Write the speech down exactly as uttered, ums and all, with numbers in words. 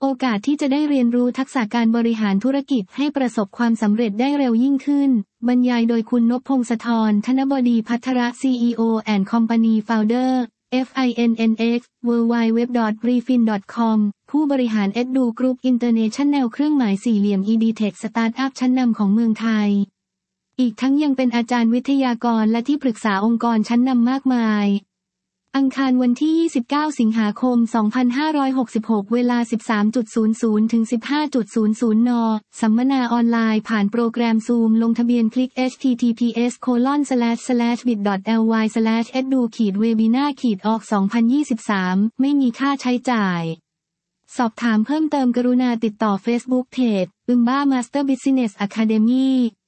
โอกาสที่จะได้เรียนรู้ทักษะการบริหารธุรกิจให้ประสบความสำเร็จได้เร็วยิ่งขึ้นบรรยายโดยคุณนพพงศธร ธนบดีภัทร ซี อี โอ and Company Founder เอฟ ไอ เอ็น เอ็น เอ็กซ์ ดับเบิลยู ดับเบิลยู ดับเบิลยู ดอท บรีฟิน ดอท คอม ผู้บริหาร Edu Group International เครื่องหมายสี่เหลี่ยม EdTech สตาร์ทอัพชั้นนำของเมืองไทยอีกทั้งยังเป็นอาจารย์วิทยากรและที่ปรึกษาองค์กรชั้นนำมากมายอังคารวันที่ ยี่สิบเก้า สิงหาคม สองพันห้าร้อยหกสิบหก เวลา สิบสามนาฬิกา ถึง สิบห้านาฬิกา น. สัมมนาออนไลน์ผ่านโปรแกรม Zoom ลงทะเบียนคลิก เอช ที ที พี เอส โคลอน สแลช สแลช บิต ดอท แอล วาย สแลช เอดู เวบินาร์ ออก สองพันยี่สิบสาม ไม่มีค่าใช้จ่ายสอบถามเพิ่มเติมกรุณาติดต่อ Facebook Page อึมบ้า Master Business Academy